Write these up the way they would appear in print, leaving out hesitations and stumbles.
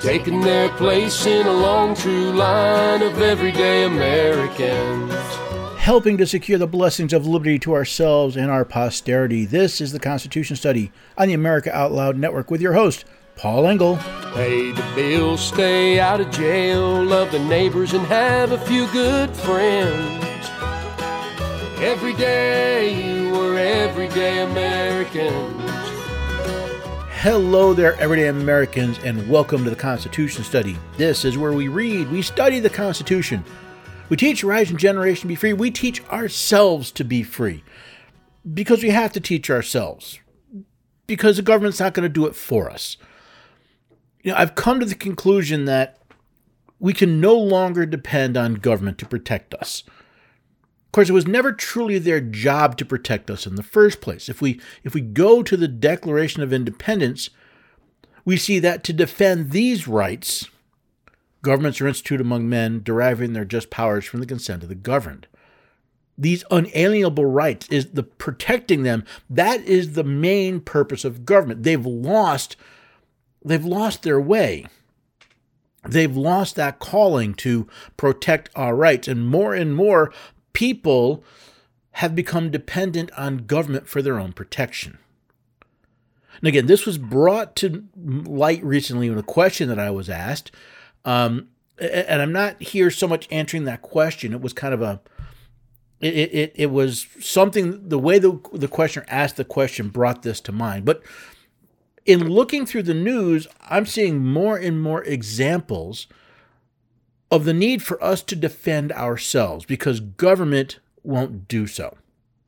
taking their place in a long, true line of everyday Americans. Helping to secure the blessings of liberty to ourselves and our posterity. This is the Constitution Study on the America Out Loud Network with your host, Paul Engel. Pay the bills, stay out of jail, love the neighbors, and have a few good friends. Every day, we're everyday Americans. Hello there, everyday Americans, and welcome to the Constitution Study. This is where we read, we study the Constitution. We teach a rising generation to be free. We teach ourselves to be free. Because we have to teach ourselves. Because the government's not going to do it for us. You know, I've come to the conclusion that we can no longer depend on government to protect us. Of course, it was never truly their job to protect us in the first place. If we go to the Declaration of Independence, we see that to defend these rights, governments are instituted among men, deriving their just powers from the consent of the governed. These unalienable rights, is the protecting them, that is the main purpose of government. They've lost their way. They've lost that calling to protect our rights, and more people have become dependent on government for their own protection. And again, this was brought to light recently in a question that I was asked. And I'm not here so much answering that question. It was kind of it was something, the way the questioner asked the question brought this to mind. But in looking through the news, I'm seeing more and more examples of the need for us to defend ourselves because government won't do so.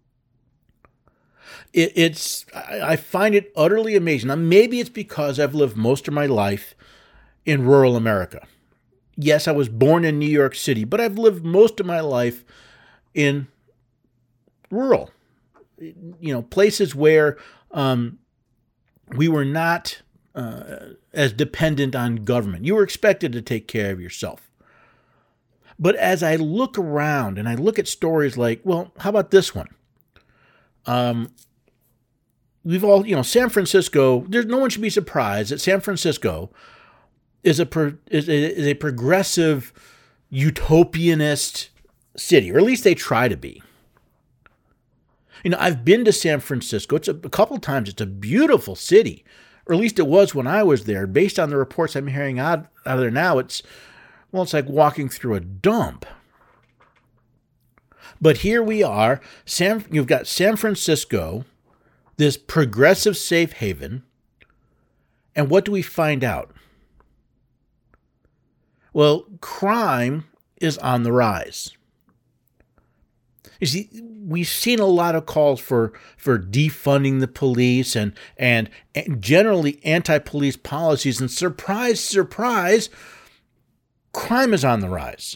I find it utterly amazing. Now, maybe it's because I've lived most of my life in rural America. Yes, I was born in New York City, but I've lived most of my life in rural, places where we were not as dependent on government. You were expected to take care of yourself. But as I look around and I look at stories like, well, how about this one? We've all, San Francisco, no one should be surprised that San Francisco is a progressive, utopianist city, or at least they try to be. I've been to San Francisco. It's a couple times. It's a beautiful city, or at least it was when I was there. Based on the reports I'm hearing out of there now, it's like walking through a dump. But here we are. You've got San Francisco, this progressive safe haven, and what do we find out? Well, crime is on the rise. You see, we've seen a lot of calls for defunding the police and generally anti-police policies, and surprise, surprise, crime is on the rise.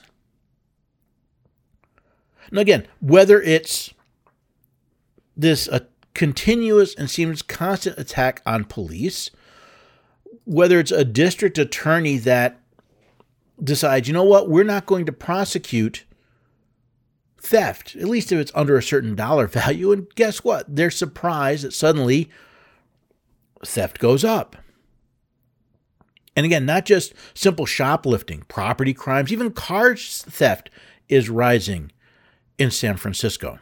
And again, whether it's this continuous and seems constant attack on police, whether it's a district attorney that decides, we're not going to prosecute theft, at least if it's under a certain dollar value, and guess what? They're surprised that suddenly theft goes up. And again, not just simple shoplifting, property crimes, even car theft is rising in San Francisco.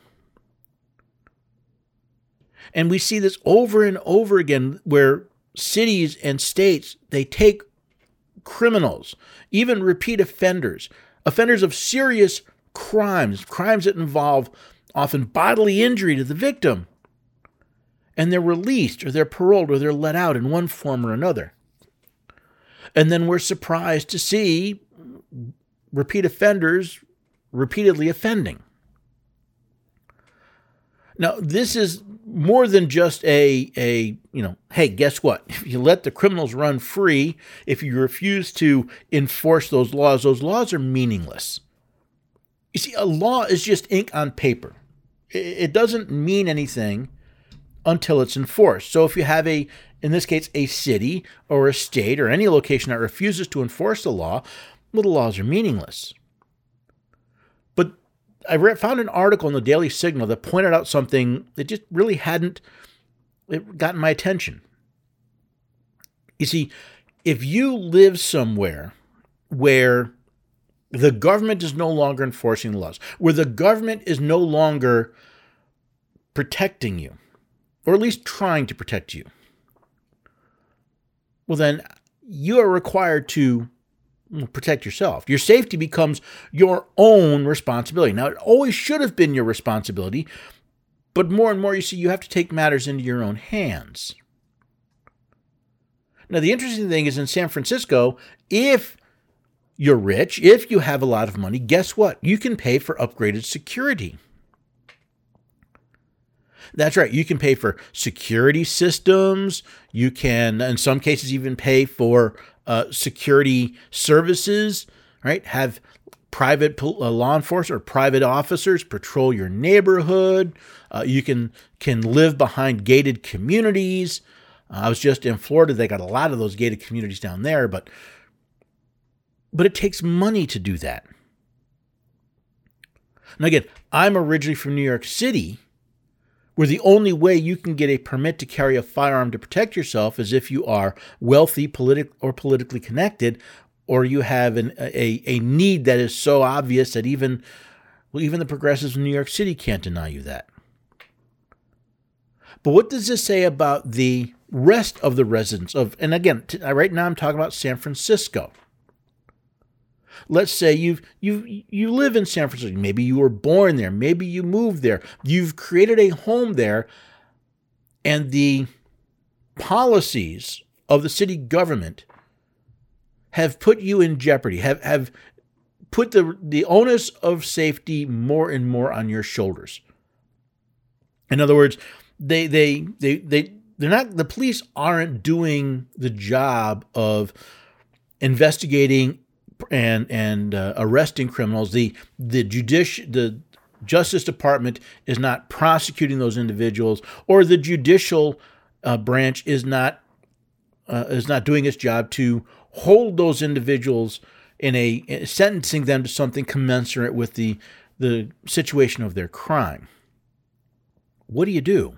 And we see this over and over again where cities and states, they take criminals, even repeat offenders of serious crimes that involve often bodily injury to the victim, and they're released or they're paroled or they're let out in one form or another. And then we're surprised to see repeat offenders repeatedly offending. Now, this is more than just hey, guess what? If you let the criminals run free, if you refuse to enforce those laws are meaningless. You see, a law is just ink on paper. It doesn't mean anything until it's enforced. So if you have in this case, a city or a state or any location that refuses to enforce the law, well, the laws are meaningless. But I found an article in the Daily Signal that pointed out something that just really hadn't gotten my attention. You see, if you live somewhere where the government is no longer enforcing the laws, where the government is no longer protecting you, or at least trying to protect you, well, then you are required to protect yourself. Your safety becomes your own responsibility. Now, it always should have been your responsibility, but more and more, you see, you have to take matters into your own hands. Now, the interesting thing is in San Francisco, if you're rich, if you have a lot of money, guess what? You can pay for upgraded security. That's right. You can pay for security systems. You can, in some cases, even pay for security services, right? Have private law enforcement or private officers patrol your neighborhood. You can live behind gated communities. I was just in Florida. They got a lot of those gated communities down there, but it takes money to do that. Now, again, I'm originally from New York City, where the only way you can get a permit to carry a firearm to protect yourself is if you are wealthy, politically connected, or you have a need that is so obvious that even the progressives in New York City can't deny you that. But what does this say about the rest of the residents of, and again, right now I'm talking about San Francisco. Let's say you live in San Francisco. Maybe you were born there. Maybe you moved there. You've created a home there, and the policies of the city government have put you in jeopardy, have put the onus of safety more and more on your shoulders. In other words, they're not, the police aren't doing the job of investigating and arresting criminals. The Justice Department is not prosecuting those individuals, or the judicial branch is not doing its job to hold those individuals sentencing them to something commensurate with the situation of their crime. What do?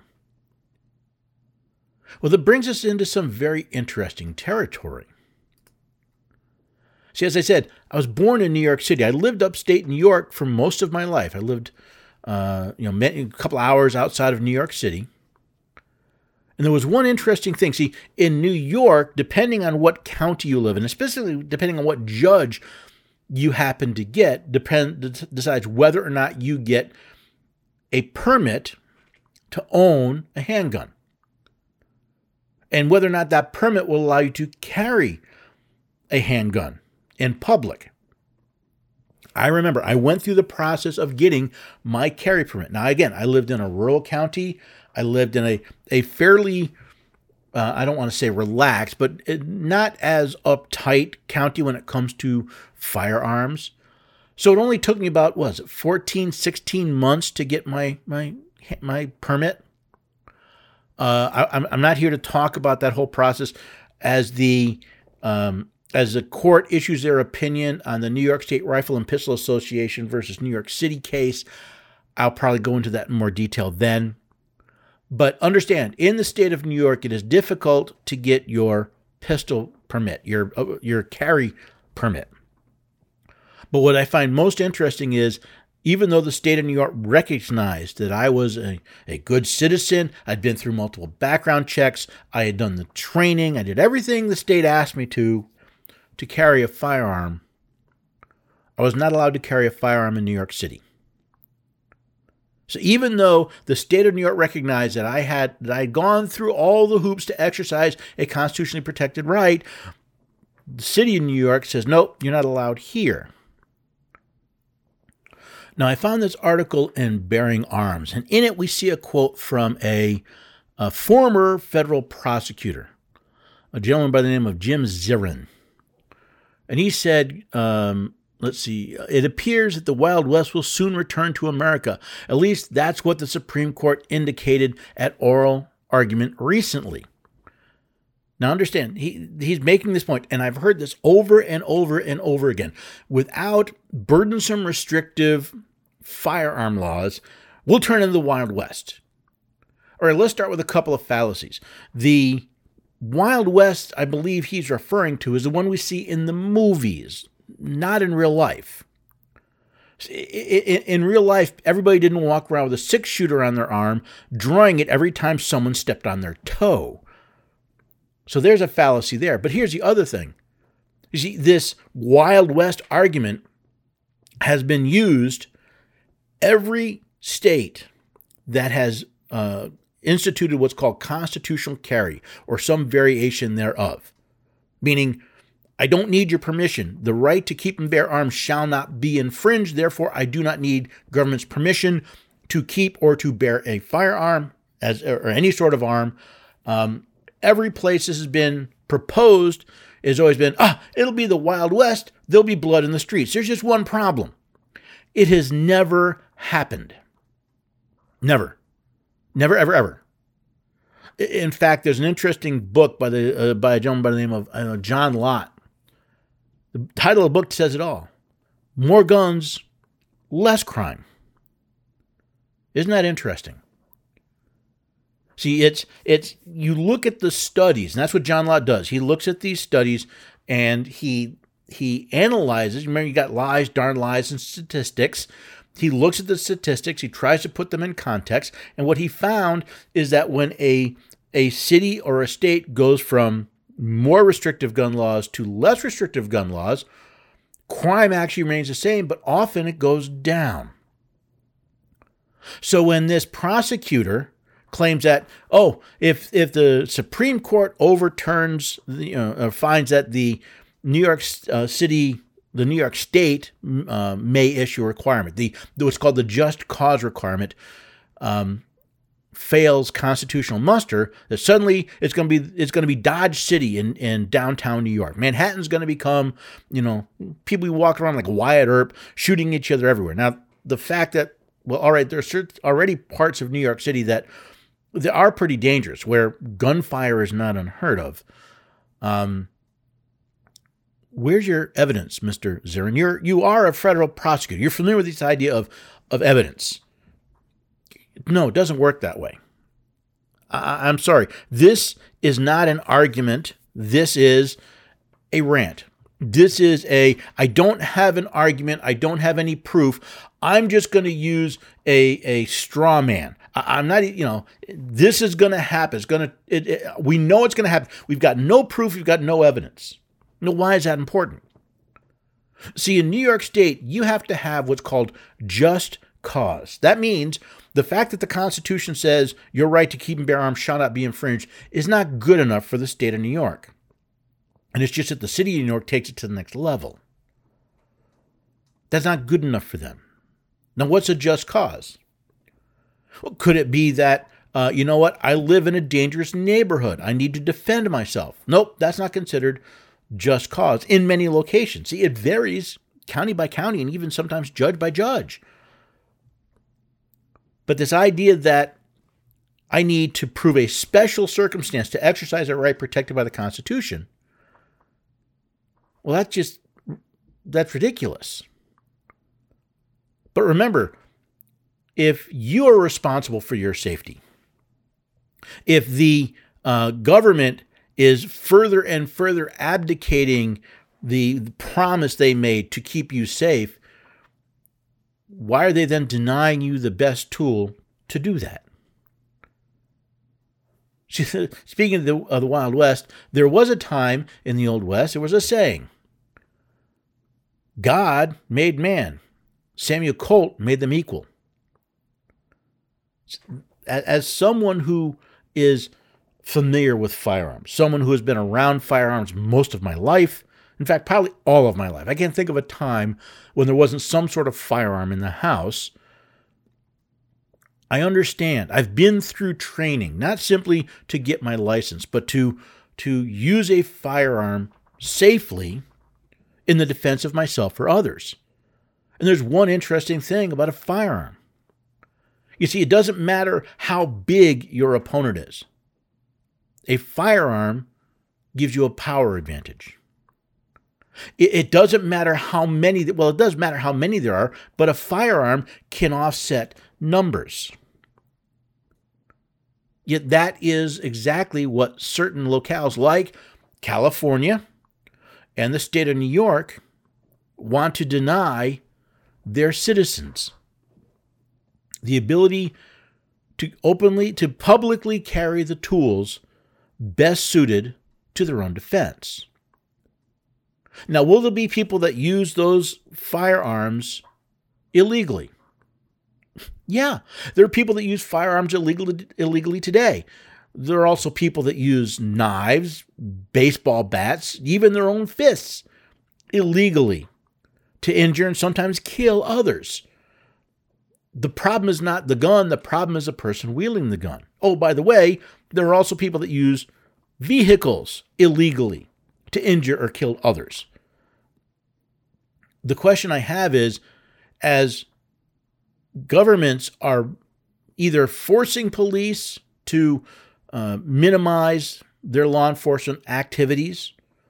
Well, that brings us into some very interesting territory. See, as I said, I was born in New York City. I lived upstate New York for most of my life. I lived, a couple hours outside of New York City. And there was one interesting thing. See, in New York, depending on what county you live in, especially depending on what judge you happen to get, decides whether or not you get a permit to own a handgun, and whether or not that permit will allow you to carry a handgun in public. I remember I went through the process of getting my carry permit. Now, again, I lived in a rural county. I lived in a fairly, I don't want to say relaxed, but not as uptight county when it comes to firearms. So it only took me about, 14, 16 months to get my permit. I'm not here to talk about that whole process. As the court issues their opinion on the New York State Rifle and Pistol Association versus New York City case, I'll probably go into that in more detail then. But understand, in the state of New York, it is difficult to get your pistol permit, your carry permit. But what I find most interesting is, even though the state of New York recognized that I was a good citizen, I'd been through multiple background checks, I had done the training, I did everything the state asked me to carry a firearm, I was not allowed to carry a firearm in New York City. So even though the state of New York recognized that I had gone through all the hoops to exercise a constitutionally protected right, the city of New York says, nope, you're not allowed here. Now, I found this article in Bearing Arms, and in it we see a quote from a former federal prosecutor, a gentleman by the name of Jim Zirin. And he said, it appears that the Wild West will soon return to America. At least that's what the Supreme Court indicated at oral argument recently. Now understand, he's making this point, and I've heard this over and over and over again. Without burdensome, restrictive firearm laws, we'll turn into the Wild West. All right, let's start with a couple of fallacies. The Wild West, I believe he's referring to, is the one we see in the movies, not in real life. In real life, everybody didn't walk around with a 6-shooter on their arm, drawing it every time someone stepped on their toe. So there's a fallacy there. But here's the other thing. You see, this Wild West argument has been used. Every state that has instituted what's called constitutional carry, or some variation thereof, meaning I don't need your permission. The right to keep and bear arms shall not be infringed. Therefore, I do not need government's permission to keep or to bear a firearm or any sort of arm. Every place this has been proposed has always been, it'll be the Wild West. There'll be blood in the streets. There's just one problem. It has never happened. Never. Never, ever, ever. In fact, there's an interesting book by a gentleman by the name of John Lott. The title of the book says it all. More guns, less crime. Isn't that interesting? See, it's you look at the studies, and that's what John Lott does. He looks at these studies and he analyzes. Remember, you got lies, darn lies, and statistics. He looks at the statistics, he tries to put them in context, and what he found is that when a city or a state goes from more restrictive gun laws to less restrictive gun laws, crime actually remains the same, but often it goes down. So when this prosecutor claims that, if the Supreme Court overturns, finds that the New York City, the New York State may issue a requirement, what's called the just cause requirement, fails constitutional muster, that suddenly it's going to be Dodge City in downtown New York. Manhattan's going to become, people walk around like Wyatt Earp, shooting each other everywhere. Now, the fact that, there's already parts of New York City that they are pretty dangerous, where gunfire is not unheard of. Where's your evidence, Mr. Zirin? You are a federal prosecutor. You're familiar with this idea of evidence. No, it doesn't work that way. I'm sorry. This is not an argument. This is a rant. This is I don't have an argument. I don't have any proof. I'm just going to use a straw man. I'm not, this is going to happen. We know it's going to happen. We've got no proof. We've got no evidence. Now, why is that important? See, in New York State, you have to have what's called just cause. That means the fact that the Constitution says your right to keep and bear arms shall not be infringed is not good enough for the state of New York. And it's just that the city of New York takes it to the next level. That's not good enough for them. Now, what's a just cause? Well, could it be that, I live in a dangerous neighborhood. I need to defend myself. Nope, that's not considered just cause in many locations. See, it varies county by county and even sometimes judge by judge. But this idea that I need to prove a special circumstance to exercise a right protected by the Constitution, well, that's ridiculous. But remember, if you are responsible for your safety, if the government is further and further abdicating the promise they made to keep you safe, why are they then denying you the best tool to do that? Speaking of the Wild West, there was a time in the Old West, there was a saying, God made man. Samuel Colt made them equal. As someone who is familiar with firearms, someone who has been around firearms most of my life, in fact, probably all of my life, I can't think of a time when there wasn't some sort of firearm in the house. I understand. I've been through training, not simply to get my license, but to use a firearm safely in the defense of myself or others. And there's one interesting thing about a firearm. You see, it doesn't matter how big your opponent is. A firearm gives you a power advantage. It doesn't matter how many, it does matter how many there are, but a firearm can offset numbers. Yet that is exactly what certain locales like California and the state of New York want to deny their citizens. The ability to publicly carry the tools best suited to their own defense. Now, will there be people that use those firearms illegally? Yeah, there are people that use firearms illegally today. There are also people that use knives, baseball bats, even their own fists illegally to injure and sometimes kill others. The problem is not the gun. The problem is the person wielding the gun. Oh, by the way, there are also people that use vehicles illegally to injure or kill others. The question I have is, as governments are either forcing police to minimize their law enforcement activities,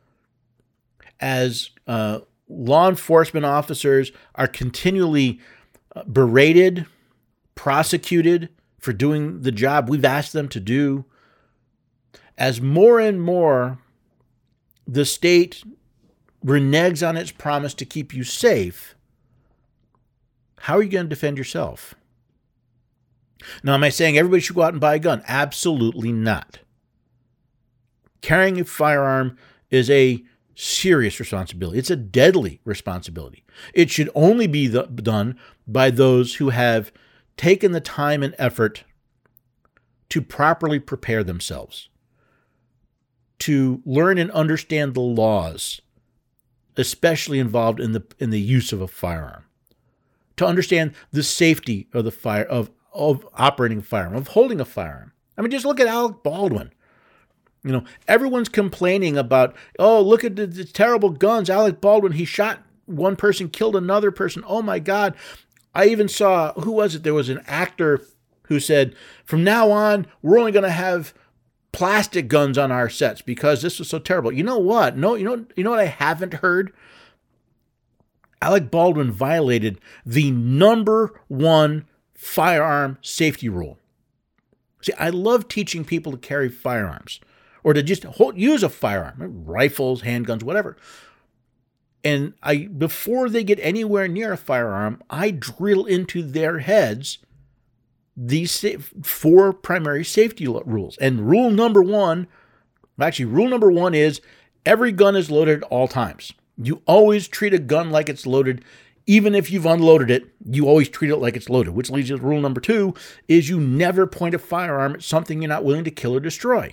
as law enforcement officers are continually berated, prosecuted for doing the job we've asked them to do, as more and more the state reneges on its promise to keep you safe, how are you going to defend yourself? Now, am I saying everybody should go out and buy a gun? Absolutely not. Carrying a firearm is a serious responsibility. It's a deadly responsibility. It should only be done by those who have taken the time and effort to properly prepare themselves, to learn and understand the laws, especially involved in the use of a firearm, to understand the safety of of operating a firearm, of holding a firearm. I mean, just look at Alec Baldwin. You know, everyone's complaining about, oh, look at the terrible guns. Alec Baldwin, he shot one person, killed another person. Oh my God. I even saw, who was it? There was an actor who said, from now on, we're only going to have plastic guns on our sets because this was so terrible. You know what? No, you know what I haven't heard? Alec Baldwin violated the number one firearm safety rule. See, I love teaching people to carry firearms or to just use a firearm, rifles, handguns, whatever. And before they get anywhere near a firearm, I drill into their heads these 4 primary safety rules. And rule number one is every gun is loaded at all times. You always treat a gun like it's loaded. Even if you've unloaded it, you always treat it like it's loaded, which leads to rule number 2 is you never point a firearm at something you're not willing to kill or destroy.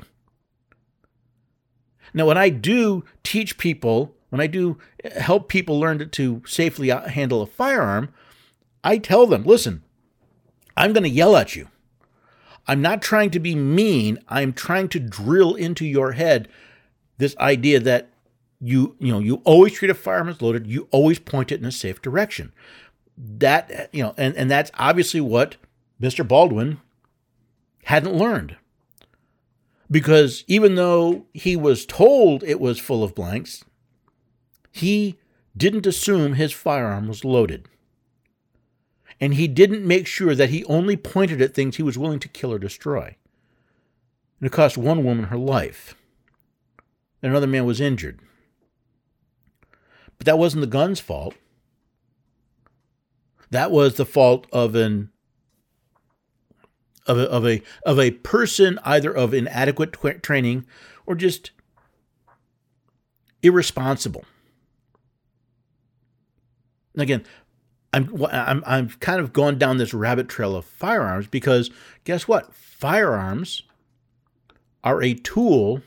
Now, when I do teach people, when I do help people learn to safely handle a firearm, I tell them, listen, I'm going to yell at you. I'm not trying to be mean. I'm trying to drill into your head this idea that you always treat a firearm as loaded. You always point it in a safe direction. That, and that's obviously what Mr. Baldwin hadn't learned. Because even though he was told it was full of blanks, he didn't assume his firearm was loaded. And he didn't make sure that he only pointed at things he was willing to kill or destroy. And it cost one woman her life. And another man was injured. But that wasn't the gun's fault. That was the fault of a person, either of inadequate training or just irresponsible. And again, I'm kind of gone down this rabbit trail of firearms because guess what? Firearms are a tool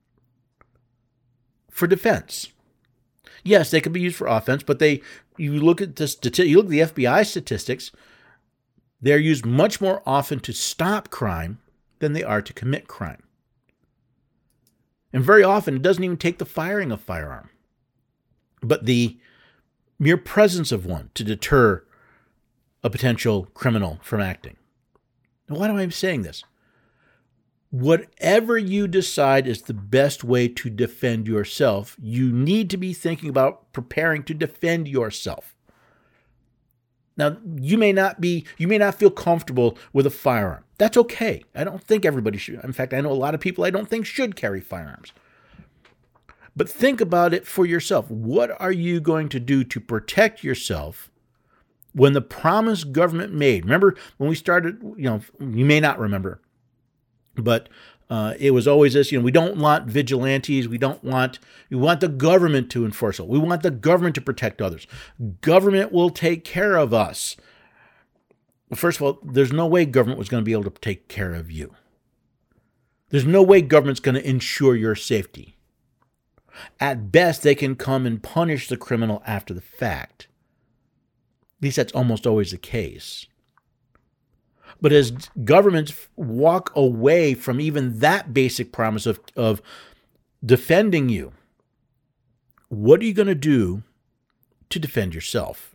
for defense. Yes, they can be used for offense, but you look at the FBI statistics, they're used much more often to stop crime than they are to commit crime. And very often, it doesn't even take the firing of a firearm, but the mere presence of one to deter a potential criminal from acting. Now, why am I saying this? Whatever you decide is the best way to defend yourself, you need to be thinking about preparing to defend yourself. Now, you may not feel comfortable with a firearm. That's okay. I don't think everybody should. In fact, I know a lot of people I don't think should carry firearms. But think about it for yourself. What are you going to do to protect yourself when the promise government made? Remember when we started, you may not remember, but it was always this, we don't want vigilantes. We want the government to enforce it. We want the government to protect others. Government will take care of us. Well, first of all, there's no way government was going to be able to take care of you. There's no way government's going to ensure your safety. At best, they can come and punish the criminal after the fact. At least that's almost always the case. But as governments walk away from even that basic promise of defending you, what are you going to do to defend yourself?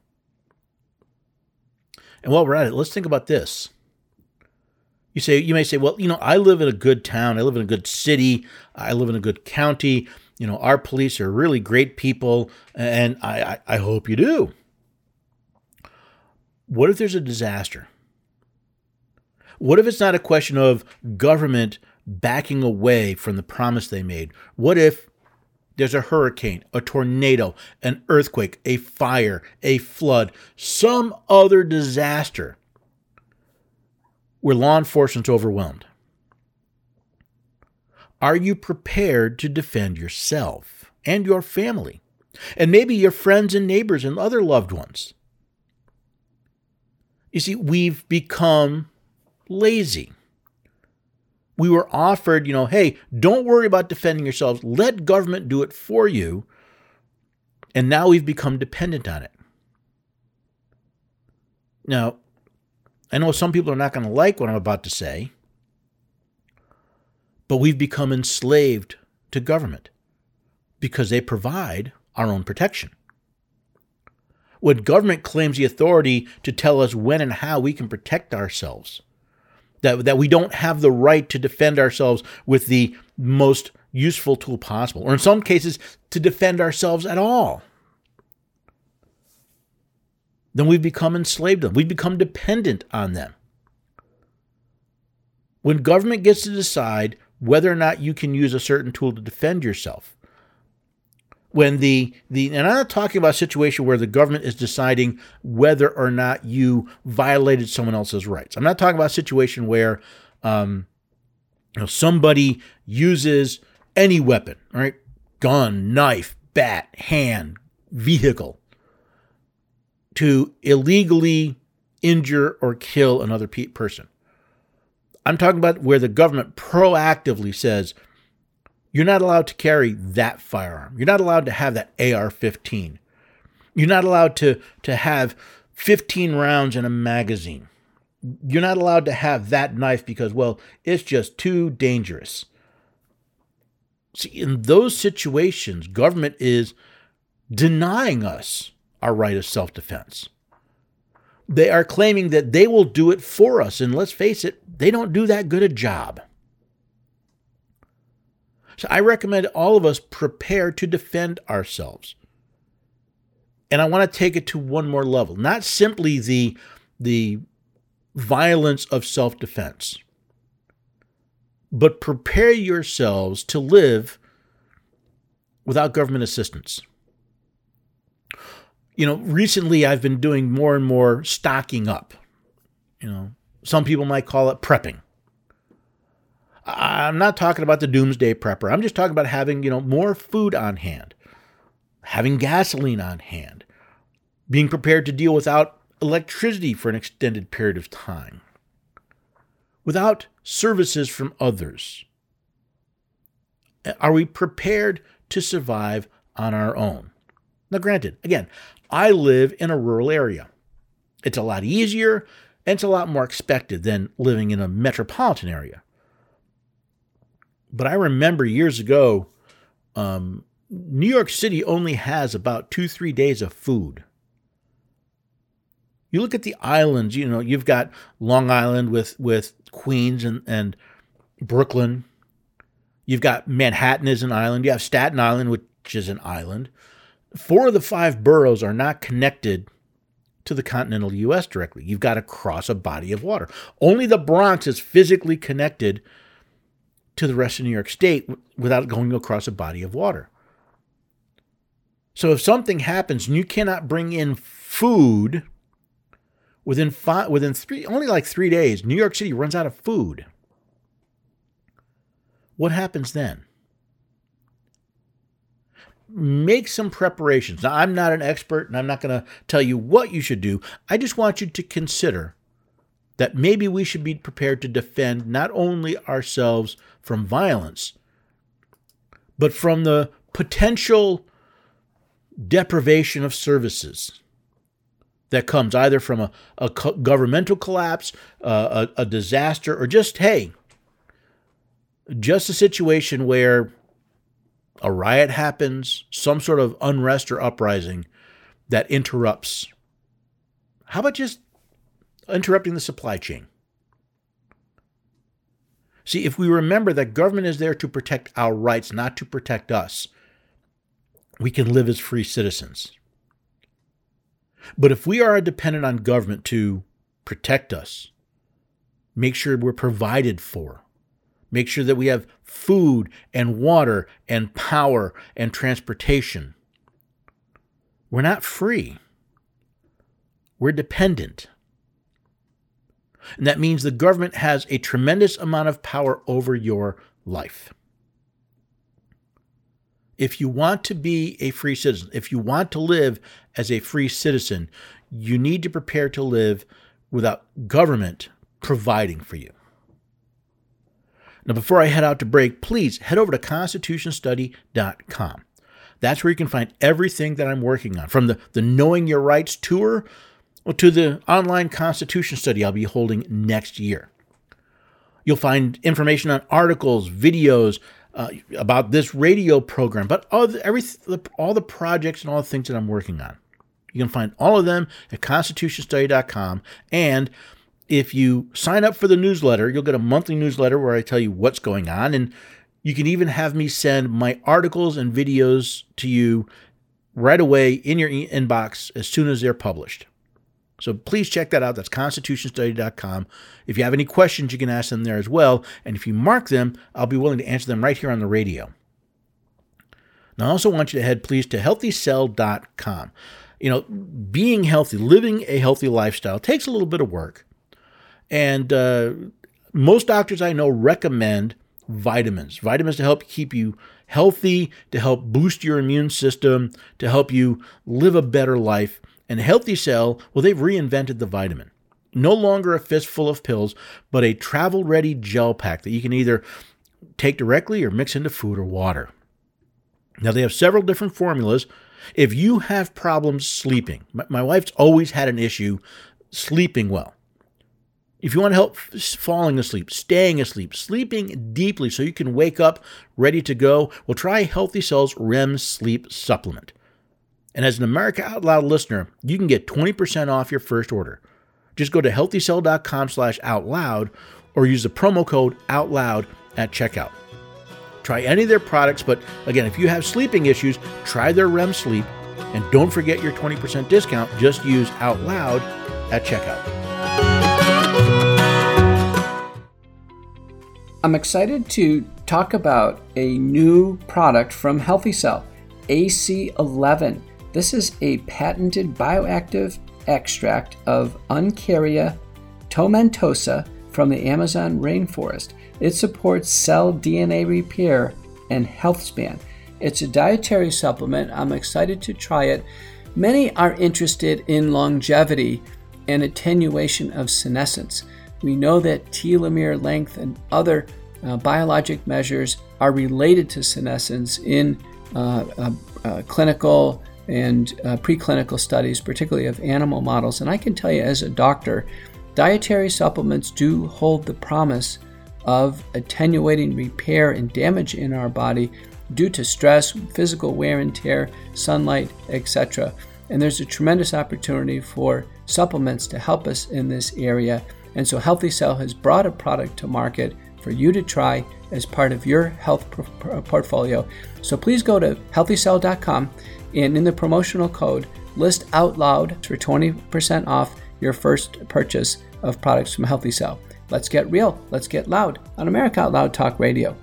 And while we're at it, let's think about this. You may say, well, I live in a good town. I live in a good city. I live in a good county. Our police are really great people, and I hope you do. What if there's a disaster? What if it's not a question of government backing away from the promise they made? What if there's a hurricane, a tornado, an earthquake, a fire, a flood, some other disaster where law enforcement's overwhelmed? Are you prepared to defend yourself and your family, and maybe your friends and neighbors and other loved ones? You see, we've become lazy. We were offered, hey, don't worry about defending yourselves. Let government do it for you. And now we've become dependent on it. Now, I know some people are not going to like what I'm about to say, but we've become enslaved to government because they provide our own protection. When government claims the authority to tell us when and how we can protect ourselves, that we don't have the right to defend ourselves with the most useful tool possible, or in some cases, to defend ourselves at all, then we've become enslaved to them. We've become dependent on them. When government gets to decide whether or not you can use a certain tool to defend yourself, and I'm not talking about a situation where the government is deciding whether or not you violated someone else's rights. I'm not talking about a situation where somebody uses any weapon, right? Gun, knife, bat, hand, vehicle, to illegally injure or kill another person. I'm talking about where the government proactively says, you're not allowed to carry that firearm. You're not allowed to have that AR-15. You're not allowed to have 15 rounds in a magazine. You're not allowed to have that knife because, it's just too dangerous. See, in those situations, government is denying us our right of self-defense. They are claiming that they will do it for us, and let's face it, they don't do that good a job. So I recommend all of us prepare to defend ourselves. And I want to take it to one more level, not simply the violence of self-defense, but prepare yourselves to live without government assistance. Recently I've been doing more and more stocking up. Some people might call it prepping. I'm not talking about the doomsday prepper. I'm just talking about having, more food on hand, having gasoline on hand, being prepared to deal without electricity for an extended period of time, without services from others. Are we prepared to survive on our own? Now, granted, again, I live in a rural area. It's a lot easier and it's a lot more expected than living in a metropolitan area. But I remember years ago, New York City only has about 2-3 days of food. You look at the islands, you've got Long Island with Queens and Brooklyn. You've got Manhattan as an island. You have Staten Island, which is an island. 4 of the 5 boroughs are not connected to the continental U.S. directly. You've got to cross a body of water. Only the Bronx is physically connected to the rest of New York State without going across a body of water. So if something happens and you cannot bring in food within 3 days, New York City runs out of food. What happens then? Make some preparations. Now, I'm not an expert, and I'm not going to tell you what you should do. I just want you to consider that maybe we should be prepared to defend not only ourselves from violence, but from the potential deprivation of services that comes either from a governmental collapse, a disaster, or just a situation where a riot happens, some sort of unrest or uprising that interrupts. How about just interrupting the supply chain? See, if we remember that government is there to protect our rights, not to protect us, we can live as free citizens. But if we are dependent on government to protect us, make sure we're provided for, make sure that we have food and water and power and transportation, we're not free. We're dependent. And that means the government has a tremendous amount of power over your life. If you want to be a free citizen, if you want to live as a free citizen, you need to prepare to live without government providing for you. Now, before I head out to break, please head over to constitutionstudy.com. That's where you can find everything that I'm working on, from the Knowing Your Rights tour to the online Constitution study I'll be holding next year. You'll find information on articles, videos about this radio program, but all the projects and all the things that I'm working on. You can find all of them at constitutionstudy.com. And if you sign up for the newsletter, you'll get a monthly newsletter where I tell you what's going on. And you can even have me send my articles and videos to you right away in your inbox as soon as they're published. So please check that out. That's constitutionstudy.com. If you have any questions, you can ask them there as well. And if you mark them, I'll be willing to answer them right here on the radio. Now, I also want you to head, please, to healthycell.com. Being healthy, living a healthy lifestyle takes a little bit of work. And most doctors I know recommend vitamins to help keep you healthy, to help boost your immune system, to help you live a better life. And Healthy Cell, well, they've reinvented the vitamin. No longer a fistful of pills, but a travel-ready gel pack that you can either take directly or mix into food or water. Now, they have several different formulas. If you have problems sleeping, my wife's always had an issue sleeping well. If you want to help falling asleep, staying asleep, sleeping deeply so you can wake up ready to go, well, try Healthy Cell's REM sleep supplement. And as an America Out Loud listener, you can get 20% off your first order. Just go to healthycell.com/outloud or use the promo code OUTLOUD at checkout. Try any of their products, but again, if you have sleeping issues, try their REM sleep. And don't forget your 20% discount. Just use OUTLOUD at checkout. I'm excited to talk about a new product from Healthy Cell, AC11. This is a patented bioactive extract of Uncaria tomentosa from the Amazon rainforest. It supports cell DNA repair and health span. It's a dietary supplement. I'm excited to try it. Many are interested in longevity and attenuation of senescence. We know that telomere length and other biologic measures are related to senescence in clinical and preclinical studies, particularly of animal models. And I can tell you as a doctor, dietary supplements do hold the promise of attenuating repair and damage in our body due to stress, physical wear and tear, sunlight, etc. And there's a tremendous opportunity for supplements to help us in this area. And so Healthy Cell has brought a product to market for you to try as part of your health portfolio. So please go to healthycell.com and in the promotional code List out loud for 20% off your first purchase of products from Healthy Cell. Let's get real. Let's get loud on America Out Loud Talk Radio.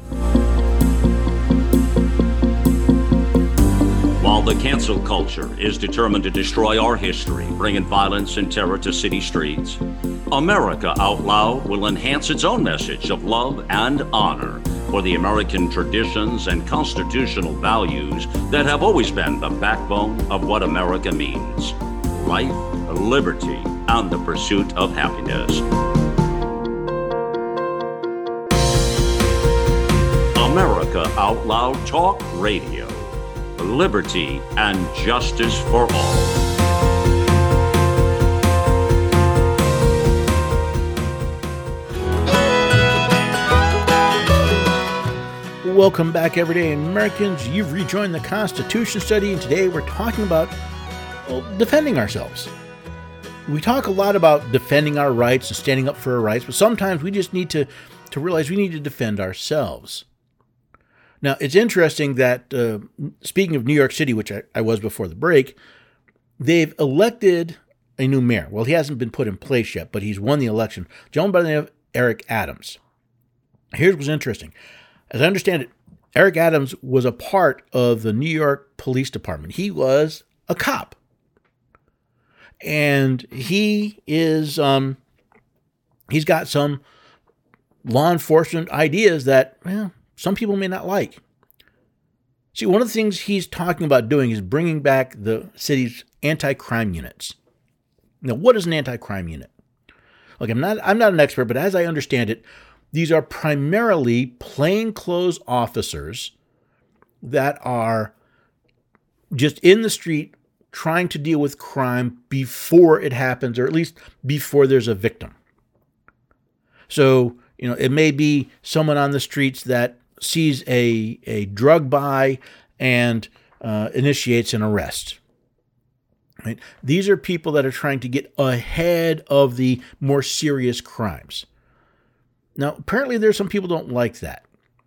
While the cancel culture is determined to destroy our history, bringing violence and terror to city streets, America Out Loud will enhance its own message of love and honor for the American traditions and constitutional values that have always been the backbone of what America means: life, liberty, and the pursuit of happiness. America Out Loud Talk Radio. Liberty and justice for all. Welcome back, everyday Americans. You've rejoined the Constitution Study, and today we're talking about defending ourselves. We talk a lot about defending our rights and standing up for our rights, but sometimes we just need to realize we need to defend ourselves. Now, it's interesting that, speaking of New York City, which I was before the break, they've elected a new mayor. Well, he hasn't been put in place yet, but he's won the election. A gentleman by the name of Eric Adams. Here's what's interesting. As I understand it, Eric Adams was a part of the New York Police Department. He was a cop. And he is, he's got some law enforcement ideas that, well, some people may not like. See, one of the things he's talking about doing is bringing back the city's anti-crime units. Now, what is an anti-crime unit? Look, I'm not an expert, but as I understand it, these are primarily plainclothes officers that are just in the street trying to deal with crime before it happens, or at least before there's a victim. So, it may be someone on the streets that sees a drug buy and initiates an arrest. Right? These are people that are trying to get ahead of the more serious crimes. Now, apparently there's some people who don't like that.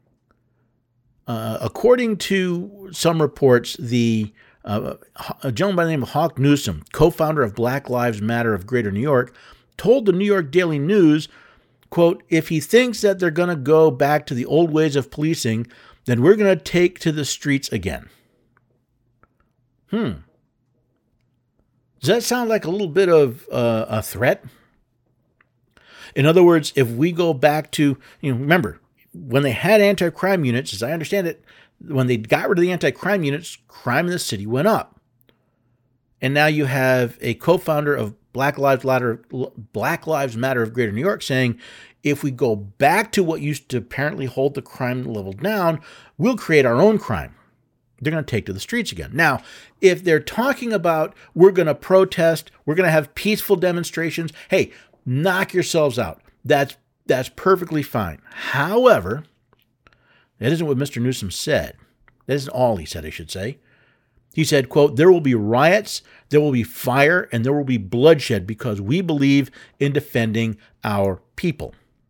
According to some reports, a gentleman by the name of Hawk Newsom, co-founder of Black Lives Matter of Greater New York, told the New York Daily News, quote, if he thinks that they're going to go back to the old ways of policing, then we're going to take to the streets again. Does that sound like a little bit of a threat? In other words, if we go back to, remember, when they had anti-crime units, as I understand it, when they got rid of the anti-crime units, crime in the city went up. And now you have a co-founder of Black Lives Matter of Greater New York saying, if we go back to what used to apparently hold the crime level down, we'll create our own crime. They're going to take to the streets again. Now, if they're talking about we're going to protest, we're going to have peaceful demonstrations, hey, knock yourselves out. That's perfectly fine. However, that isn't what Mr. Newsom said. That isn't all he said, I should say. He said, quote, there will be riots, there will be fire, and there will be bloodshed because we believe in defending our people.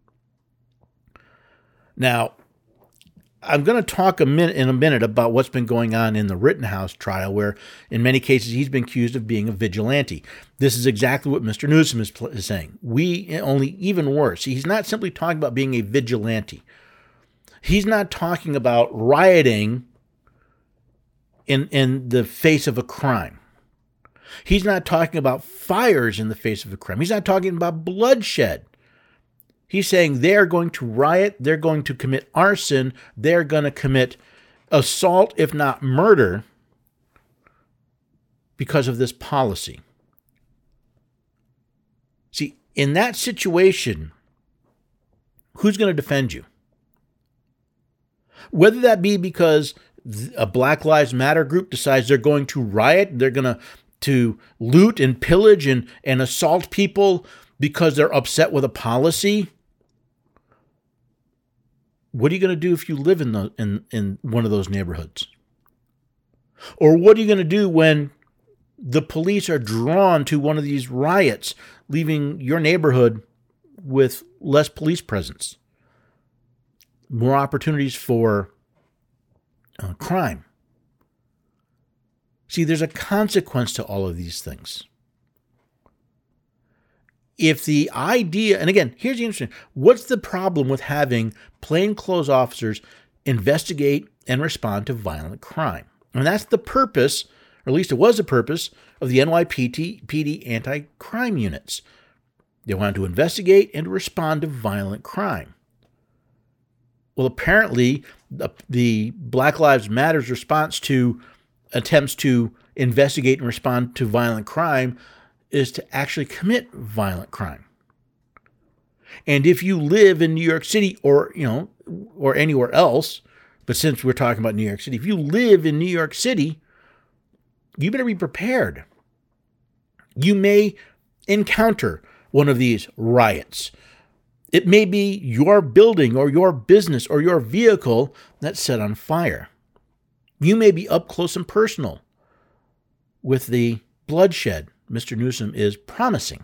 Now, I'm going to talk in a minute about what's been going on in the Rittenhouse trial, where in many cases he's been accused of being a vigilante. This is exactly what Mr. Newsom is saying. Only even worse. He's not simply talking about being a vigilante. He's not talking about rioting in the face of a crime. He's not talking about fires in the face of a crime. He's not talking about bloodshed. He's saying they're going to riot, they're going to commit arson, they're going to commit assault, if not murder, because of this policy. See, in that situation, who's going to defend you? Whether that be because a Black Lives Matter group decides they're going to riot, they're going to loot and pillage and assault people because they're upset with a policy. What are you going to do if you live in one of those neighborhoods? Or what are you going to do when the police are drawn to one of these riots, leaving your neighborhood with less police presence, more opportunities for crime? See, there's a consequence to all of these things. If the idea, and again, here's the interesting, what's the problem with having plainclothes officers investigate and respond to violent crime? And that's the purpose, or at least it was the purpose, of the NYPD anti-crime units. They wanted to investigate and to respond to violent crime. Well, apparently, the Black Lives Matter's response to attempts to investigate and respond to violent crime is to actually commit violent crime. And if you live in New York City or anywhere else, but since we're talking about New York City, if you live in New York City, you better be prepared. You may encounter one of these riots. It may be your building or your business or your vehicle that's set on fire. You may be up close and personal with the bloodshed Mr. Newsom is promising.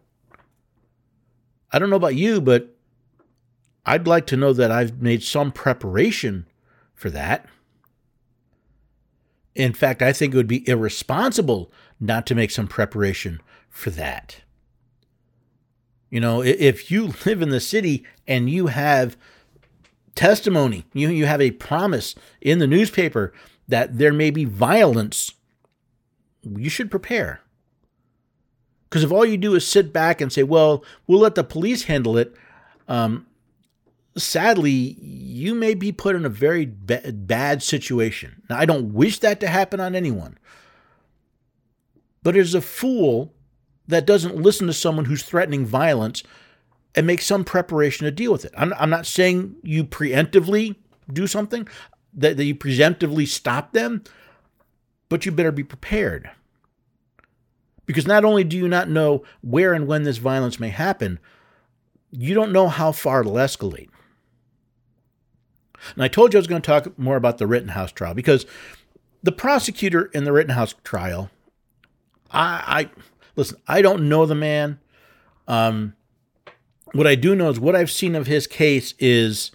I don't know about you, but I'd like to know that I've made some preparation for that. In fact, I think it would be irresponsible not to make some preparation for that. You know, if you live in the city and you have testimony, you have a promise in the newspaper that there may be violence, you should prepare. Because if all you do is sit back and say, well, we'll let the police handle it, sadly, you may be put in a very bad situation. Now, I don't wish that to happen on anyone. But there's a fool that doesn't listen to someone who's threatening violence and make some preparation to deal with it. I'm not saying you preemptively do something, that you preemptively stop them, but you better be prepared. Because not only do you not know where and when this violence may happen, you don't know how far it'll escalate. And I told you I was going to talk more about the Rittenhouse trial, because the prosecutor in the Rittenhouse trial, listen, I don't know the man. What I do know is what I've seen of his case it's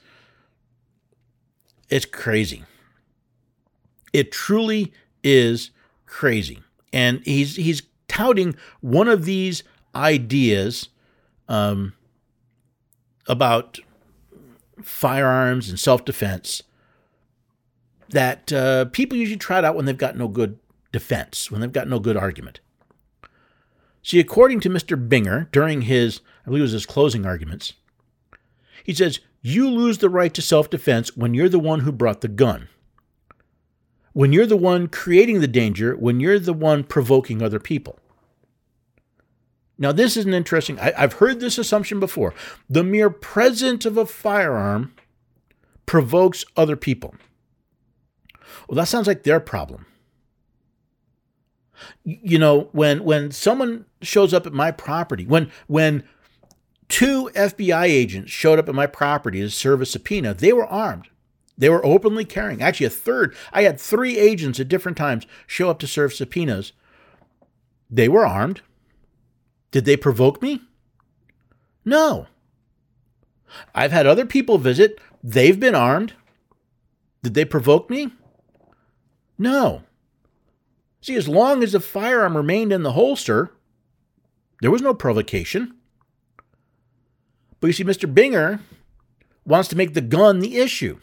crazy. It truly is crazy. And he's touting one of these ideas about firearms and self-defense that people usually trot out when they've got no good defense, when they've got no good argument. See, according to Mr. Binger, during his, I believe it was his closing arguments, he says, you lose the right to self-defense when you're the one who brought the gun. When you're the one creating the danger, when you're the one provoking other people. Now, this is an interesting, I've heard this assumption before. The mere presence of a firearm provokes other people. Well, that sounds like their problem. You know, when someone shows up at my property, when two FBI agents showed up at my property to serve a subpoena, they were armed. They were openly carrying. Actually, I had 3 agents at different times show up to serve subpoenas. They were armed. Did they provoke me? No. I've had other people visit. They've been armed. Did they provoke me? No. See, as long as the firearm remained in the holster, there was no provocation. But you see, Mr. Binger wants to make the gun the issue.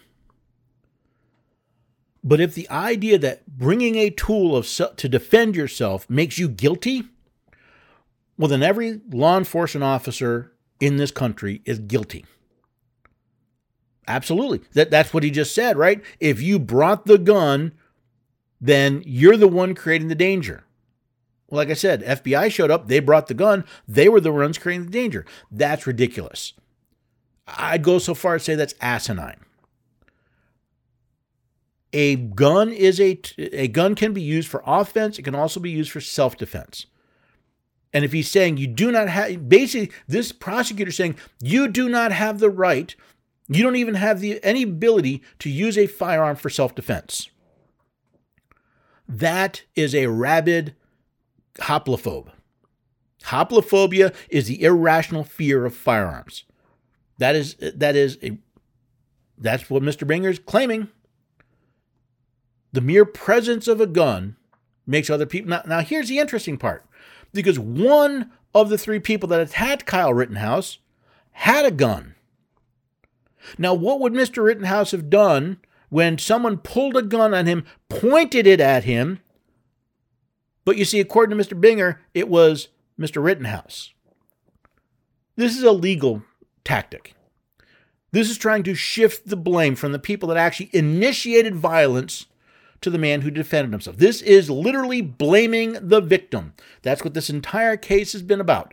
But if the idea that bringing a tool to defend yourself makes you guilty, well, then every law enforcement officer in this country is guilty. Absolutely. That's what he just said, right? If you brought the gun, then you're the one creating the danger. Well, like I said, FBI showed up, they brought the gun, they were the ones creating the danger. That's ridiculous. I'd go so far as to say that's asinine. A gun can be used for offense. It can also be used for self-defense. And if he's saying you do not have, basically this prosecutor saying you do not have the right, you don't even have any ability to use a firearm for self-defense. That is a rabid hoplophobe. Hoplophobia is the irrational fear of firearms. That's what Mr. Binger is claiming. The mere presence of a gun makes other people. Now here's the interesting part, because one of the 3 people that attacked Kyle Rittenhouse had a gun. Now, what would Mr. Rittenhouse have done when someone pulled a gun on him, pointed it at him? But you see, according to Mr. Binger, it was Mr. Rittenhouse. This is a legal tactic. This is trying to shift the blame from the people that actually initiated violence to the man who defended himself. This is literally blaming the victim. That's what this entire case has been about.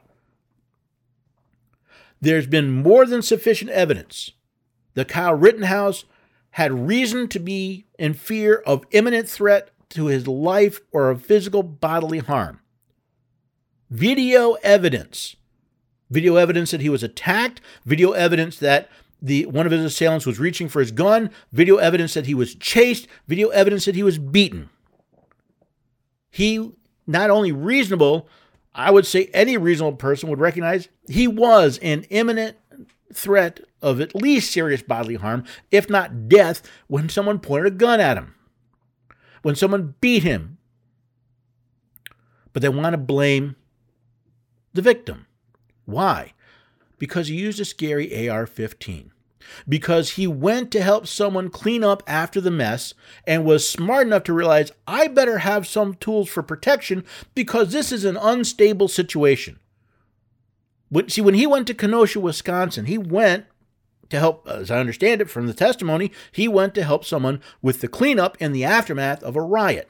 There's been more than sufficient evidence that Kyle Rittenhouse had reason to be in fear of imminent threat to his life or of physical bodily harm. Video evidence that he was attacked, video evidence that one of his assailants was reaching for his gun, video evidence that he was chased, video evidence that he was beaten. He, not only reasonable, I would say any reasonable person would recognize he was in imminent threat of at least serious bodily harm, if not death, when someone pointed a gun at him, when someone beat him. But they want to blame the victim. Why? Because he used a scary AR-15. Because he went to help someone clean up after the mess and was smart enough to realize, I better have some tools for protection because this is an unstable situation. When he went to Kenosha, Wisconsin, he went to help, as I understand it from the testimony, he went to help someone with the cleanup in the aftermath of a riot.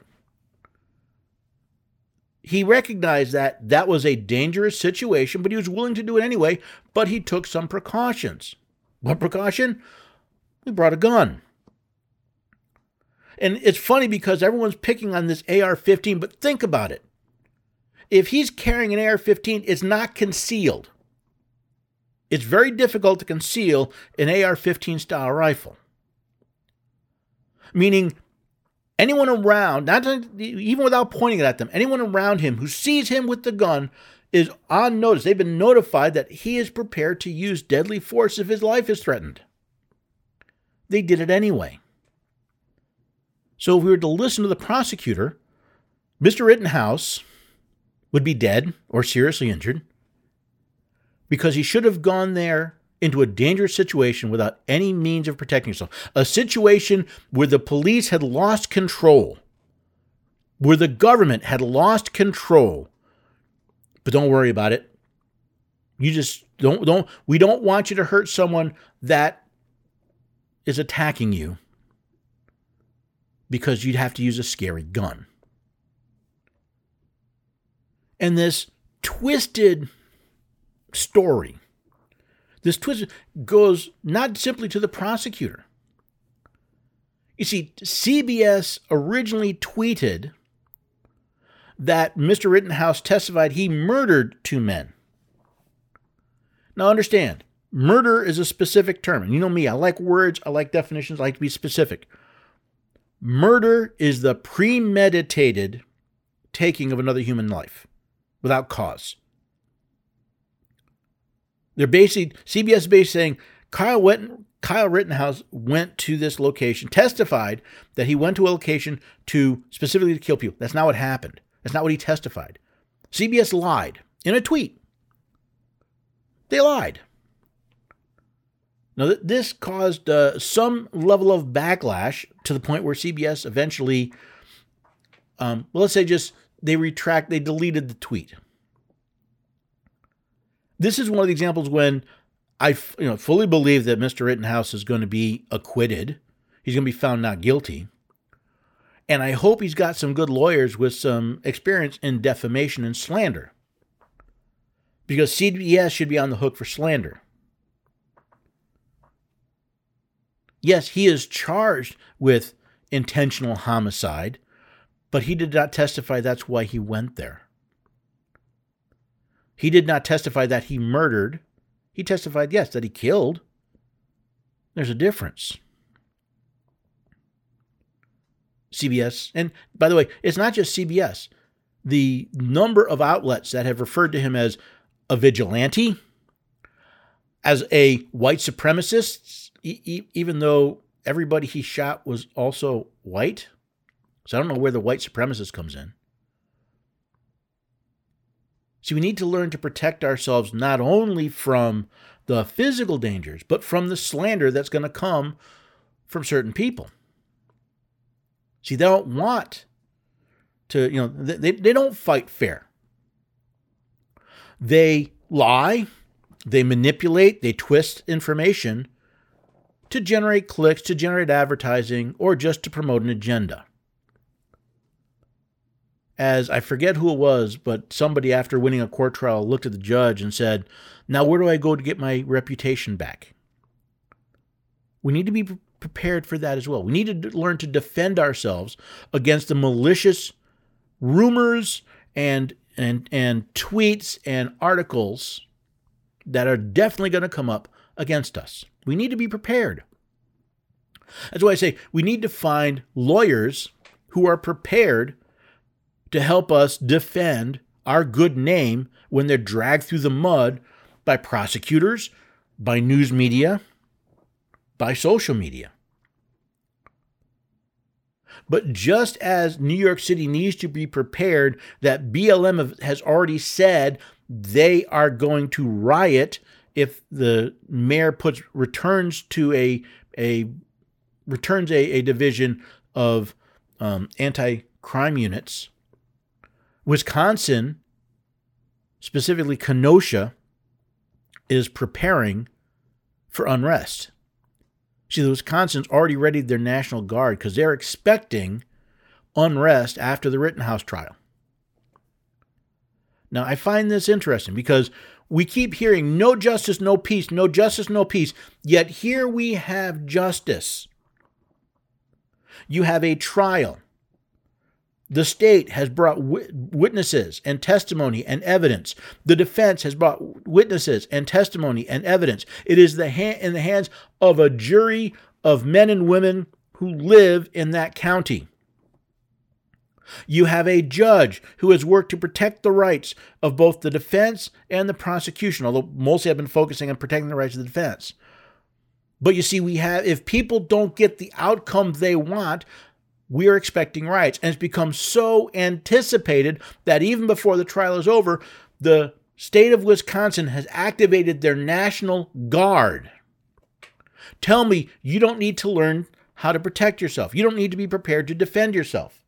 He recognized that that was a dangerous situation, but he was willing to do it anyway, but he took some precautions. What precaution? He brought a gun. And it's funny because everyone's picking on this AR-15, but think about it. If he's carrying an AR-15, it's not concealed. It's very difficult to conceal an AR-15 style rifle. Meaning, anyone around, even without pointing it at them, anyone around him who sees him with the gun is on notice. They've been notified that he is prepared to use deadly force if his life is threatened. They did it anyway. So if we were to listen to the prosecutor, Mr. Rittenhouse would be dead or seriously injured because he should have gone there into a dangerous situation without any means of protecting himself. A situation where the police had lost control, where the government had lost control. But don't worry about it. You just we don't want you to hurt someone that is attacking you because you'd have to use a scary gun. And this twisted story, goes not simply to the prosecutor. You see, CBS originally tweeted that Mr. Rittenhouse testified he murdered 2 men. Now understand, murder is a specific term. And you know me, I like words, I like definitions, I like to be specific. Murder is the premeditated taking of another human life without cause. CBS is basically saying Kyle Rittenhouse went to this location, testified that he went to a location specifically to kill people. That's not what happened. That's not what he testified. CBS lied in a tweet. They lied. Now, this caused some level of backlash to the point where CBS eventually, let's say they deleted the tweet. This is one of the examples when I fully believe that Mr. Rittenhouse is going to be acquitted. He's going to be found not guilty. And I hope he's got some good lawyers with some experience in defamation and slander. Because CBS should be on the hook for slander. Yes, he is charged with intentional homicide, but he did not testify that's why he went there. He did not testify that he murdered. He testified, yes, that he killed. There's a difference. CBS, and by the way, it's not just CBS. The number of outlets that have referred to him as a vigilante, as a white supremacist, even though everybody he shot was also white. So I don't know where the white supremacist comes in. See, we need to learn to protect ourselves not only from the physical dangers, but from the slander that's going to come from certain people. See, they don't want to, they don't fight fair. They lie, they manipulate, they twist information to generate clicks, to generate advertising, or just to promote an agenda. As I forget who it was, but somebody after winning a court trial looked at the judge and said, now where do I go to get my reputation back? We need to be prepared for that as well. We need to learn to defend ourselves against the malicious rumors and tweets and articles that are definitely going to come up against us. We need to be prepared. That's why I say we need to find lawyers who are prepared to help us defend our good name when they're dragged through the mud by prosecutors, by news media, by social media. But just as New York City needs to be prepared that BLM has already said they are going to riot if the mayor returns a division of anti-crime units, Wisconsin, specifically Kenosha, is preparing for unrest. See, the Wisconsin's already readied their National Guard because they're expecting unrest after the Rittenhouse trial. Now, I find this interesting because we keep hearing no justice, no peace, no justice, no peace, yet here we have justice. You have a trial. The state has brought witnesses and testimony and evidence. The defense has brought witnesses and testimony and evidence. It is in the hands of a jury of men and women who live in that county. You have a judge who has worked to protect the rights of both the defense and the prosecution, although mostly I've been focusing on protecting the rights of the defense. But you see, if people don't get the outcome they want, we are expecting riots. And it's become so anticipated that even before the trial is over, the state of Wisconsin has activated their National Guard. Tell me, you don't need to learn how to protect yourself. You don't need to be prepared to defend yourself.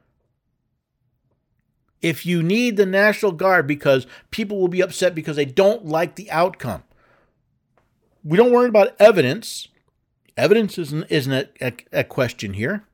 If you need the National Guard because people will be upset because they don't like the outcome, we don't worry about evidence. Evidence isn't a question here.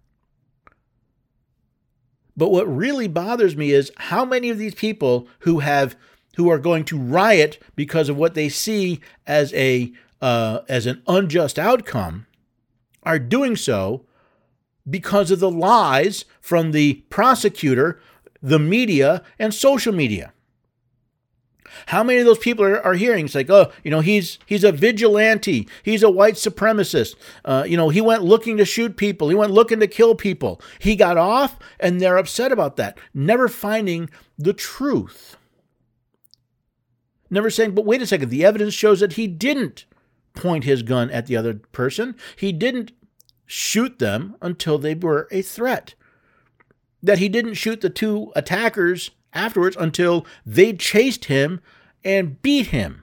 But what really bothers me is how many of these people who are going to riot because of what they see as an unjust outcome are doing so because of the lies from the prosecutor, the media, and social media. How many of those people are hearing? It's like, he's a vigilante. He's a white supremacist. He went looking to shoot people. He went looking to kill people. He got off, and they're upset about that. Never finding the truth. Never saying, but wait a second, the evidence shows that he didn't point his gun at the other person. He didn't shoot them until they were a threat. That he didn't shoot the two attackers afterwards until they chased him and beat him.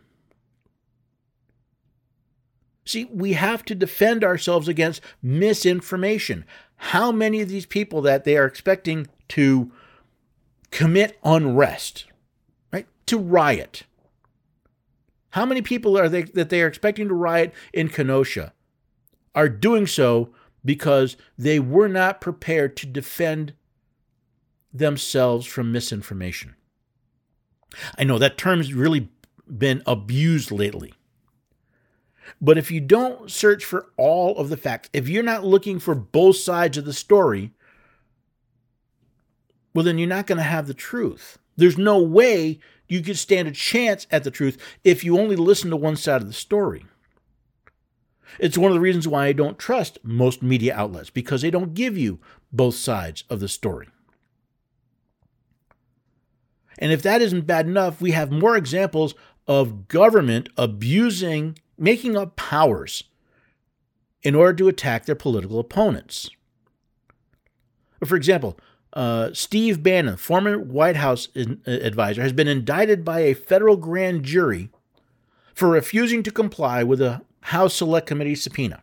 See, we have to defend ourselves against misinformation. How many of these people that they are expecting to commit unrest, right? To riot. How many people are they are expecting to riot in Kenosha are doing so because they were not prepared to defend themselves from misinformation? I know that term's really been abused lately. But if you don't search for all of the facts, if you're not looking for both sides of the story, well, then you're not going to have the truth. There's no way you could stand a chance at the truth if you only listen to one side of the story. It's one of the reasons why I don't trust most media outlets, because they don't give you both sides of the story. And if that isn't bad enough, we have more examples of government making up powers in order to attack their political opponents. For example, Steve Bannon, former White House advisor, has been indicted by a federal grand jury for refusing to comply with a House Select Committee subpoena.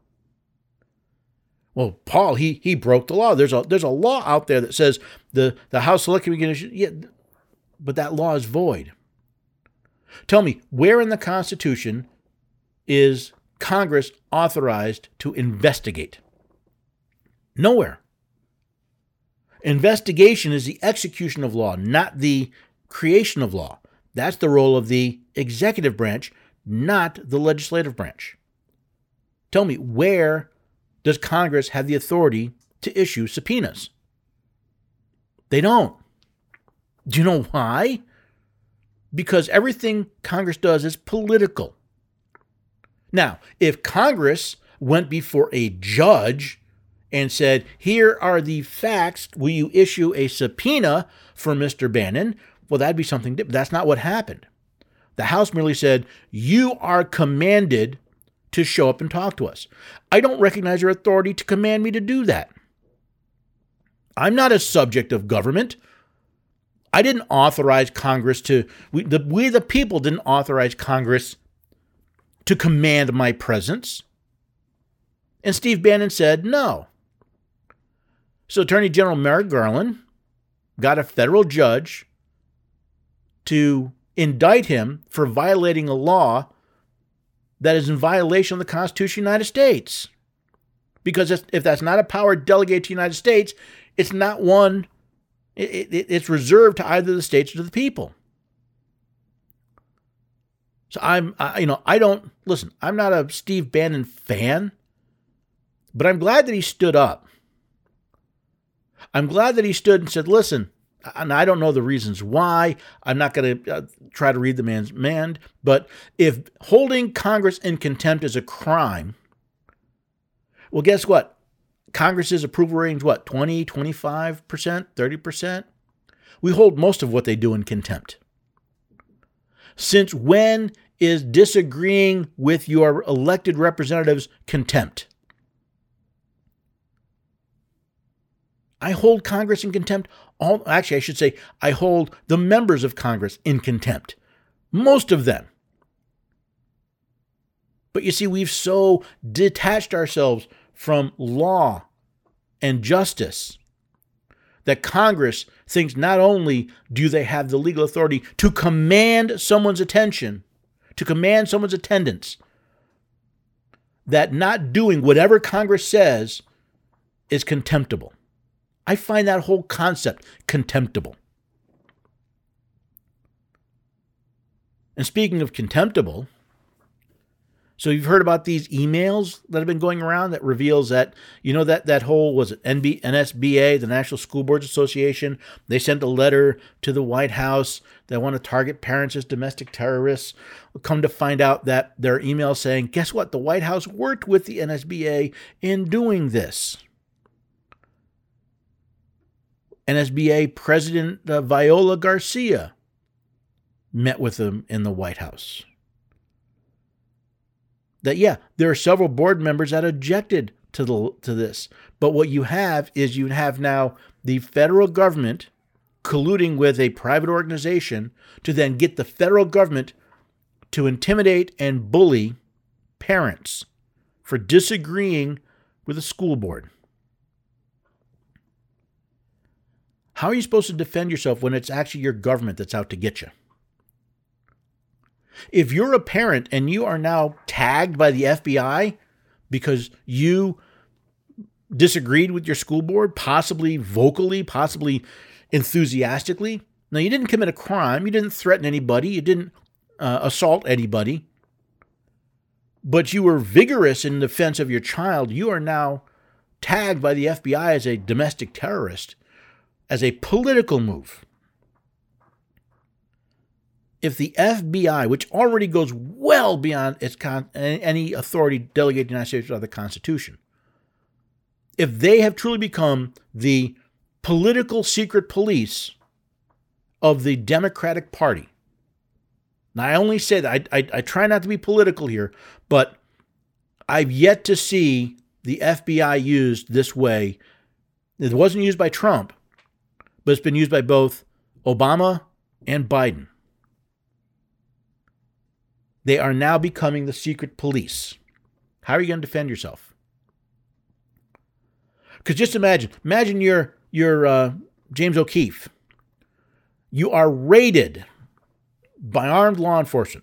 Well, Paul, he broke the law. There's a law out there that says the House Select Committee, yeah, but that law is void. Tell me, where in the Constitution is Congress authorized to investigate? Nowhere. Investigation is the execution of law, not the creation of law. That's the role of the executive branch, not the legislative branch. Tell me, where does Congress have the authority to issue subpoenas? They don't. Do you know why? Because everything Congress does is political. Now, if Congress went before a judge and said, here are the facts, will you issue a subpoena for Mr. Bannon? Well, that'd be something different. That's not what happened. The House merely said, you are commanded to show up and talk to us. I don't recognize your authority to command me to do that. I'm not a subject of government. I didn't authorize Congress we the people didn't authorize Congress to command my presence. And Steve Bannon said no. So Attorney General Merrick Garland got a federal judge to indict him for violating a law that is in violation of the Constitution of the United States. Because if that's not a power delegated to the United States, it's not one, it's reserved to either the states or to the people. So I'm not a Steve Bannon fan, but I'm glad that he stood up. I'm glad that he stood and said, listen, and I don't know the reasons why. I'm not going to try to read the man's mind, but if holding Congress in contempt is a crime, well, guess what? Congress's approval rating is what, 20, 25%, 30%? We hold most of what they do in contempt. Since when is disagreeing with your elected representatives contempt? I hold Congress in contempt. I should say I hold the members of Congress in contempt. Most of them. But you see, we've so detached ourselves from law and justice that Congress thinks not only do they have the legal authority to command someone's attention, to command someone's attendance, that not doing whatever Congress says is contemptible. I find that whole concept contemptible. And speaking of contemptible, so you've heard about these emails that have been going around that reveals that, that whole, was it NSBA, the National School Boards Association, they sent a letter to the White House that want to target parents as domestic terrorists. We'll come to find out that their email saying, guess what? The White House worked with the NSBA in doing this. NSBA President Viola Garcia met with them in the White House. That, there are several board members that objected to this. But what you have is you have now the federal government colluding with a private organization to then get the federal government to intimidate and bully parents for disagreeing with a school board. How are you supposed to defend yourself when it's actually your government that's out to get you? If you're a parent and you are now tagged by the FBI because you disagreed with your school board, possibly vocally, possibly enthusiastically, now you didn't commit a crime, you didn't threaten anybody, you didn't assault anybody, but you were vigorous in defense of your child, you are now tagged by the FBI as a domestic terrorist, as a political move. If the FBI, which already goes well beyond its any authority delegated to the United States by the Constitution, if they have truly become the political secret police of the Democratic Party, now I only say that, I try not to be political here, but I've yet to see the FBI used this way. It wasn't used by Trump, but it's been used by both Obama and Biden. They are now becoming the secret police. How are you going to defend yourself? Because just imagine you're James O'Keefe. You are raided by armed law enforcement.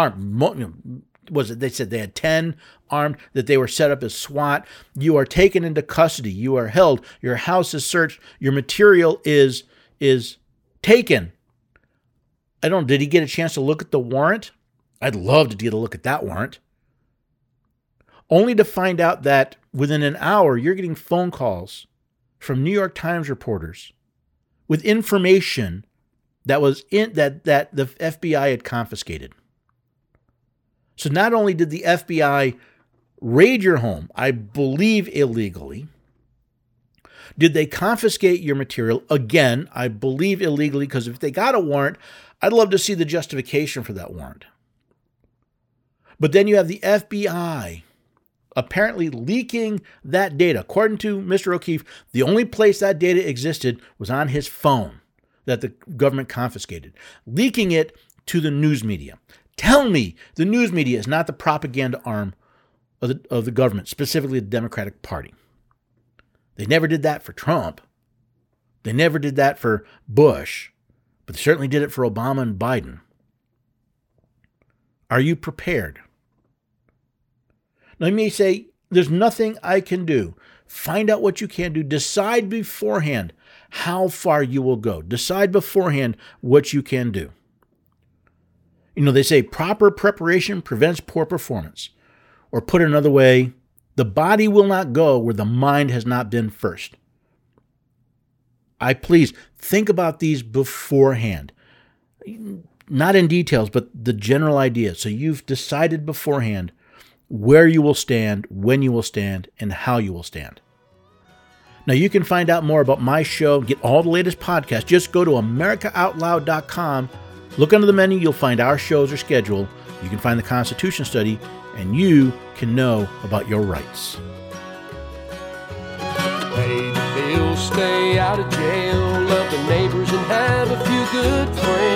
They said they had 10 armed, that they were set up as SWAT. You are taken into custody. You are held. Your house is searched. Your material is taken. I don't know, did he get a chance to look at the warrant? I'd love to get a look at that warrant. Only to find out that within an hour, you're getting phone calls from New York Times reporters with information that was that the FBI had confiscated. So not only did the FBI raid your home, I believe illegally, did they confiscate your material? Again, I believe illegally, because if they got a warrant, I'd love to see the justification for that warrant. But then you have the FBI apparently leaking that data. According to Mr. O'Keefe, the only place that data existed was on his phone that the government confiscated, leaking it to the news media. Tell me the news media is not the propaganda arm of the government, specifically the Democratic Party. They never did that for Trump. They never did that for Bush, but they certainly did it for Obama and Biden. Are you prepared? Let me say, there's nothing I can do. Find out what you can do. Decide beforehand how far you will go. Decide beforehand what you can do. You know, they say proper preparation prevents poor performance. Or put another way, the body will not go where the mind has not been first. Please think about these beforehand. Not in details, but the general idea. So you've decided beforehand where you will stand, when you will stand, and how you will stand. Now, you can find out more about my show, get all the latest podcasts. Just go to AmericaOutloud.com. Look under the menu. You'll find our shows or schedule. You can find the Constitution Study, and you can know about your rights. Pay the bills, stay out of jail, love the neighbors, and have a few good friends.